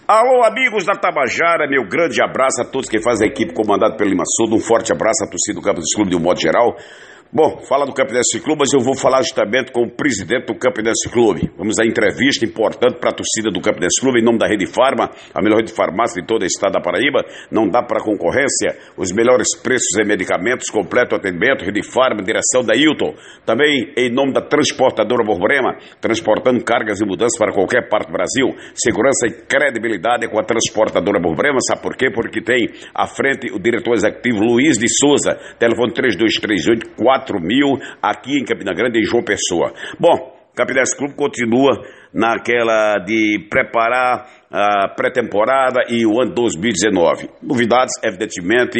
Alô, amigos da Tabajara, meu grande abraço a todos que fazem a equipe comandada pelo Lima Souza, um forte abraço à torcida do Campinense Clube de um modo geral. Bom, fala do Campinense Clube, mas eu vou falar justamente com o presidente do Campinense Clube. Vamos à entrevista importante para a torcida do Campinense Clube, em nome da Rede Farma, a melhor rede de farmácia de todo o estado da Paraíba. Não dá para concorrência, os melhores preços em medicamentos, completo atendimento, Rede Farma, direção da Hilton. Também em nome da transportadora Borborema, transportando cargas e mudanças para qualquer parte do Brasil. Segurança e credibilidade com a transportadora Borborema, sabe por quê? Porque tem à frente o diretor executivo Luiz de Souza, telefone 3238 4.000, aqui em Campina Grande, em João Pessoa. Bom, Campinense Clube continua naquela de preparar a pré-temporada e o ano 2019. Novidades, evidentemente,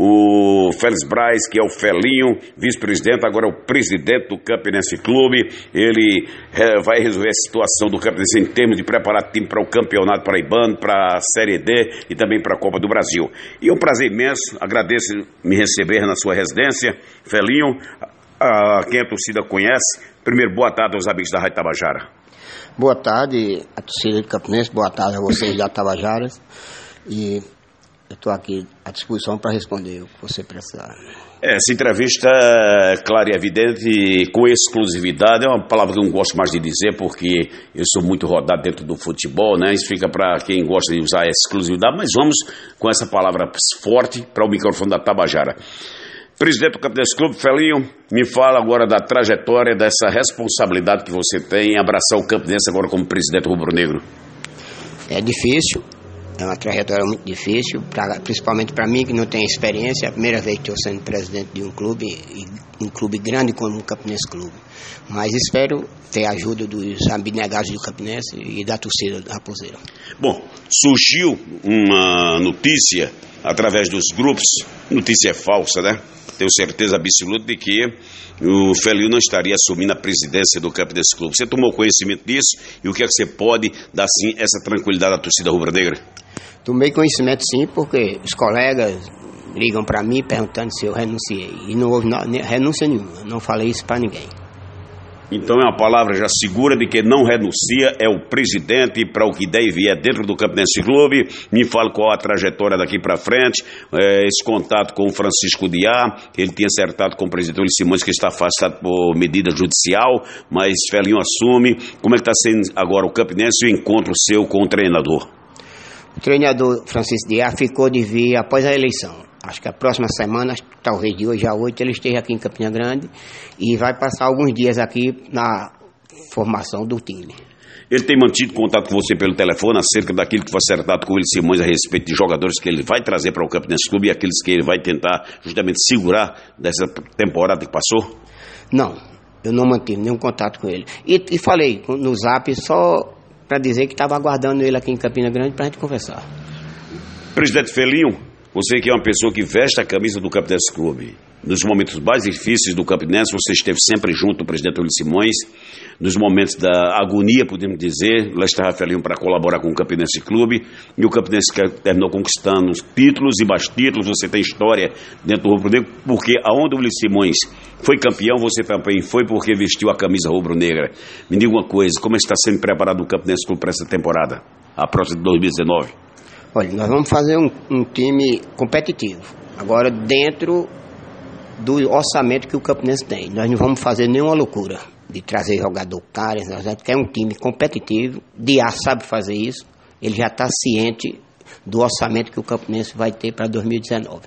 o Félix Braz, que é o Felinho, vice-presidente, agora é o presidente do Campinense Clube. Ele vai resolver a situação do Campinense em termos de preparar time para o Campeonato Paraibano, para a Série D e também para a Copa do Brasil. E é um prazer imenso, agradeço me receber na sua residência, Felinho, quem a torcida conhece. Primeiro, boa tarde aos amigos da Rádio Tabajara. Boa tarde a torcida do Campinense, boa tarde a vocês da Tabajara. E eu estou aqui à disposição para responder o que você precisar. Essa entrevista é clara e evidente, com exclusividade, é uma palavra que eu não gosto mais de dizer, porque eu sou muito rodado dentro do futebol, né? Isso fica para quem gosta de usar a exclusividade, mas vamos com essa palavra forte para o microfone da Tabajara. Presidente do Campinense Clube, Felinho, me fala agora da trajetória, dessa responsabilidade que você tem em abraçar o Campinense agora como presidente rubro-negro. É difícil, é uma trajetória muito difícil, principalmente para mim que não tenho experiência. É a primeira vez que estou sendo presidente de um clube, e um clube grande como o Campinense Clube. Mas espero ter a ajuda dos abnegados do Campinense e da torcida da Raposeira. Bom, surgiu uma notícia através dos grupos, notícia falsa, né? Tenho certeza absoluta de que o Felinho não estaria assumindo a presidência do Campinense Clube. Você tomou conhecimento disso e o que é que você pode dar, sim, essa tranquilidade à torcida rubro-negra? Tomei conhecimento, sim, porque os colegas ligam para mim perguntando se eu renunciei. E não houve renúncia nenhuma, não falei isso para ninguém. Então é uma palavra já segura de que não renuncia, é o presidente para o que der e vier dentro do Campinense Clube. Me fala qual a trajetória daqui para frente, esse contato com o Francisco Diá, ele tinha acertado com o presidente Wilson Simões, que está afastado por medida judicial, mas Felinho assume. Como é que está sendo agora o Campinense e o encontro seu com o treinador? O treinador Francisco Diá ficou de vir após a eleição. Acho que a próxima semana, talvez de hoje a 8, ele esteja aqui em Campina Grande e vai passar alguns dias aqui na formação do time. Ele tem mantido contato com você pelo telefone acerca daquilo que foi acertado com o Wilson Simões a respeito de jogadores que ele vai trazer para o Campinense Clube e aqueles que ele vai tentar justamente segurar dessa temporada que passou? Não, eu não mantive nenhum contato com ele. E falei no Zap só para dizer que estava aguardando ele aqui em Campina Grande para a gente conversar. Presidente Felinho, você que é uma pessoa que veste a camisa do Campinense Clube, nos momentos mais difíceis do Campinense, você esteve sempre junto do presidente Wilson Simões, nos momentos da agonia, podemos dizer, lá estava Felinho para colaborar com o Campinense Clube, e o Campinense terminou conquistando títulos e mais títulos. Você tem história dentro do rubro-negro, porque aonde o Wilson Simões foi campeão, você também foi porque vestiu a camisa rubro-negra. Me diga uma coisa, como está sendo preparado o Campinense Clube para essa temporada, a próxima de 2019? Olha, nós vamos fazer um time competitivo, agora dentro do orçamento que o Campinense tem. Nós não vamos fazer nenhuma loucura de trazer jogador caro, nós queremos um time competitivo. Diá sabe fazer isso, ele já está ciente do orçamento que o Campinense vai ter para 2019.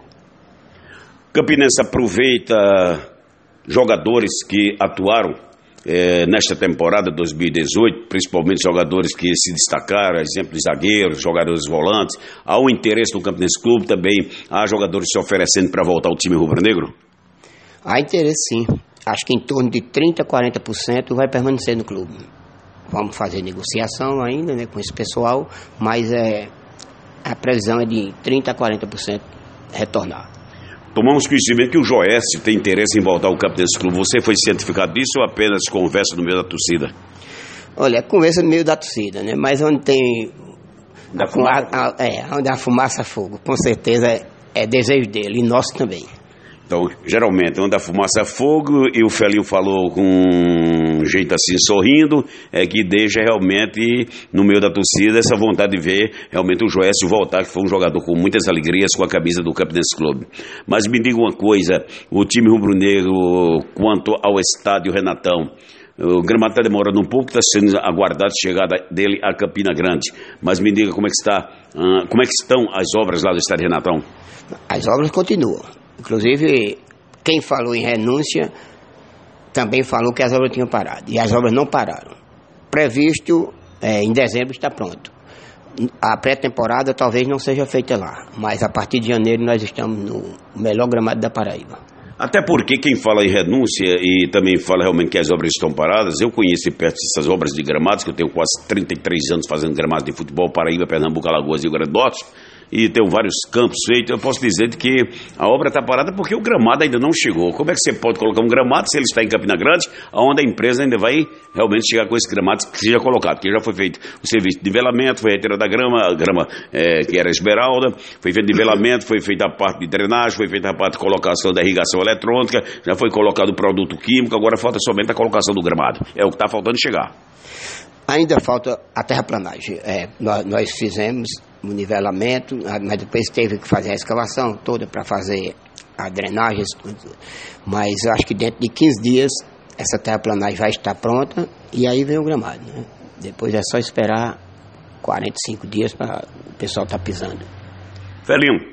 O Campinense aproveita jogadores que atuaram nesta temporada 2018, principalmente jogadores que se destacaram, exemplo de zagueiros, jogadores volantes. Há um interesse do Campinense Clube também, há jogadores se oferecendo para voltar ao time rubro-negro? Há interesse, sim. Acho que em torno de 30% a 40% vai permanecer no clube. Vamos fazer negociação ainda, né, com esse pessoal, mas a previsão é de 30% a 40% retornar. Tomamos conhecimento que o Joécio tem interesse em voltar ao Campinense Clube. Você foi cientificado disso ou apenas conversa no meio da torcida? Olha, conversa no meio da torcida, né? Mas onde tem onde a fumaça fogo, com certeza é desejo dele e nosso também. Então, geralmente, onde a fumaça é fogo, e o Felinho falou com um jeito assim sorrindo, que deixa realmente no meio da torcida essa vontade de ver realmente o Joécio voltar, que foi um jogador com muitas alegrias com a camisa do Campinense Clube. Mas me diga uma coisa, o time rubro-negro quanto ao estádio Renatão, o gramado está demorando um pouco, está sendo aguardado a chegada dele a Campina Grande. Mas me diga como é que estão as obras lá do estádio Renatão? As obras continuam. Inclusive, quem falou em renúncia também falou que as obras tinham parado. E as obras não pararam. Previsto, em dezembro está pronto. A pré-temporada talvez não seja feita lá, mas a partir de janeiro nós estamos no melhor gramado da Paraíba. Até porque quem fala em renúncia e também fala realmente que as obras estão paradas, eu conheço perto dessas obras de gramados, que eu tenho quase 33 anos fazendo gramados de futebol, Paraíba, Pernambuco, Alagoas e Rio Grande do Norte, e tenho vários campos feitos. Eu posso dizer que a obra está parada porque o gramado ainda não chegou. Como é que você pode colocar um gramado se ele está em Campina Grande, onde a empresa ainda vai realmente chegar com esse gramado que seja colocado? Porque já foi feito o serviço de nivelamento, foi retirada a grama que era esmeralda, foi feito nivelamento, foi feita a parte de drenagem, foi feita a parte de colocação da irrigação eletrônica, já foi colocado o produto químico, agora falta somente a colocação do gramado. É o que está faltando chegar. Ainda falta a terraplanagem. Nós fizemos o nivelamento, mas depois teve que fazer a escavação toda para fazer a drenagem. Mas eu acho que dentro de 15 dias essa terraplanagem vai estar pronta e aí vem o gramado, né? Depois é só esperar 45 dias para o pessoal estar pisando. Felinho,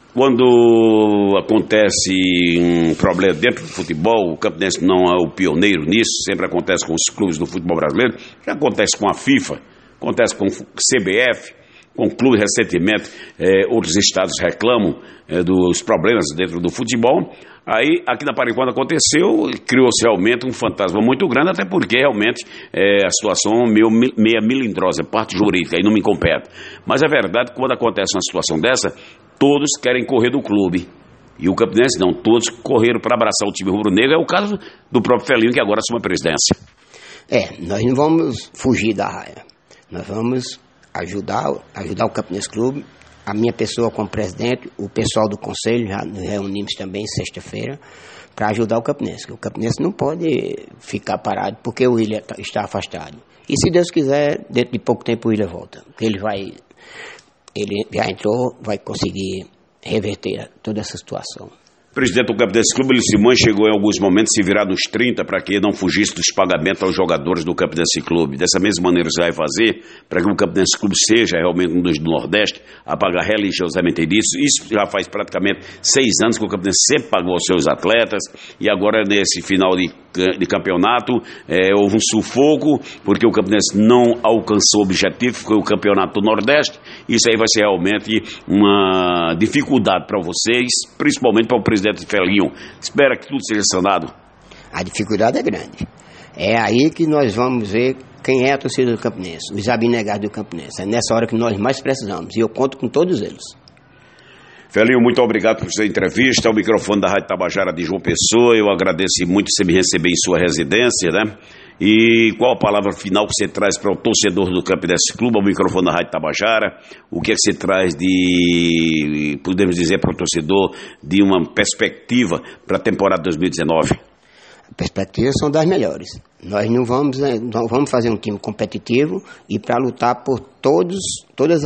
quando acontece um problema dentro do futebol, o Campinense não é o pioneiro nisso, sempre acontece com os clubes do futebol brasileiro, já acontece com a FIFA, acontece com o CBF, com o clube recentemente, outros estados reclamam dos problemas dentro do futebol. Aí, aqui na Paraíba, quando aconteceu, criou-se realmente um fantasma muito grande, até porque realmente a situação meia melindrosa, parte jurídica, aí não me compete. Mas é verdade que quando acontece uma situação dessa, todos querem correr do clube. E o Campinense não, todos correram para abraçar o time rubro-negro. É o caso do próprio Felinho, que agora assume a presidência. Nós não vamos fugir da raia. Nós vamos ajudar o Campinense Clube, a minha pessoa como presidente, o pessoal do conselho, já nos reunimos também sexta-feira, para ajudar o Campinense. O Campinense não pode ficar parado porque o William está afastado. E se Deus quiser, dentro de pouco tempo o William volta. Porque ele já entrou, vai conseguir reverter toda essa situação. O presidente do Campinense Clube, William Simões, chegou em alguns momentos a se virar nos 30 para que não fugisse dos pagamentos aos jogadores do Campinense Clube. Dessa mesma maneira você vai fazer para que o Campinense Clube seja realmente um dos do Nordeste a pagar religiosamente disso. Isso já faz praticamente 6 anos que o Campinense sempre pagou aos seus atletas e agora nesse final de campeonato houve um sufoco porque o Campinense não alcançou o objetivo, que foi o campeonato do Nordeste. Isso aí vai ser realmente uma dificuldade para vocês, principalmente para o presidente Felinho. Espera que tudo seja sanado. A dificuldade é grande. É aí que nós vamos ver quem é a torcida do Campinense, os abnegados do Campinense. É nessa hora que nós mais precisamos e eu conto com todos eles. Felinho, muito obrigado por sua entrevista. O microfone da Rádio Tabajara de João Pessoa. Eu agradeço muito você me receber em sua residência, né? E qual a palavra final que você traz para o torcedor do Campinense Clube, ao microfone da Rádio Tabajara? O que é que você traz de, podemos dizer para o torcedor, de uma perspectiva para a temporada 2019? As perspectivas são das melhores. Nós não vamos fazer um time competitivo e para lutar por todas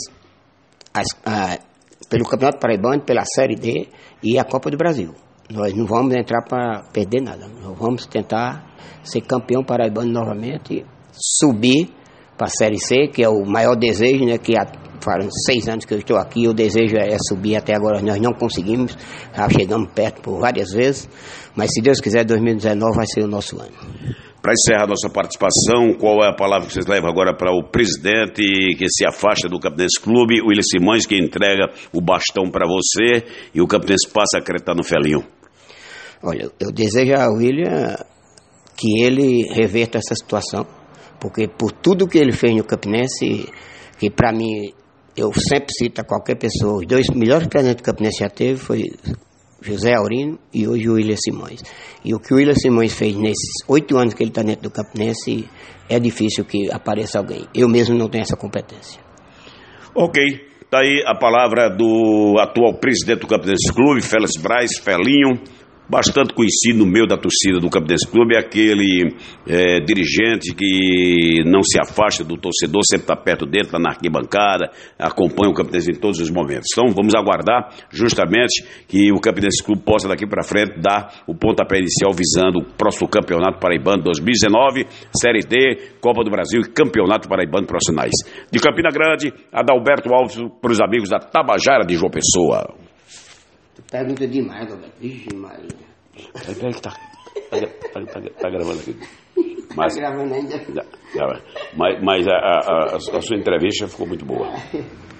pelo Campeonato Paraibano, pela Série D e a Copa do Brasil. Nós não vamos entrar para perder nada. Nós vamos tentar ser campeão paraibano novamente, subir para a Série C, que é o maior desejo, né? Que faz 6 anos que eu estou aqui, o desejo é subir. Até agora nós não conseguimos, já chegamos perto por várias vezes, mas se Deus quiser, 2019 vai ser o nosso ano. Para encerrar a nossa participação, qual é a palavra que vocês levam agora para o presidente que se afasta do Campinense Clube, o William Simões, que entrega o bastão para você e o Campinense passa a acreditar no Felinho? Olha, eu desejo ao William que ele reverta essa situação, porque por tudo que ele fez no Campinense, que para mim, eu sempre cito a qualquer pessoa, os 2 melhores presidentes que o Campinense já teve foi José Aurino e hoje o William Simões. E o que o William Simões fez nesses 8 anos que ele está dentro do Campinense, é difícil que apareça alguém. Eu mesmo não tenho essa competência. Ok, está aí a palavra do atual presidente do Campinense Clube, Félix Braz, Felinho. bastante conhecido no meio da torcida do Campinense Clube, é aquele dirigente que não se afasta do torcedor, sempre está perto dele, está na arquibancada, acompanha o Campinense em todos os momentos. Então vamos aguardar justamente que o Campinense Clube possa daqui para frente dar o pontapé inicial visando o próximo Campeonato Paraibano 2019, Série D, Copa do Brasil e Campeonato Paraibano Profissionais. De Campina Grande, Adalberto Alves para os amigos da Tabajara de João Pessoa. Pergunta demais, Roberto. Vixe, Maria. Peraí que tá gravando aqui. Mas, tá gravando ainda? Mas a sua entrevista ficou muito boa.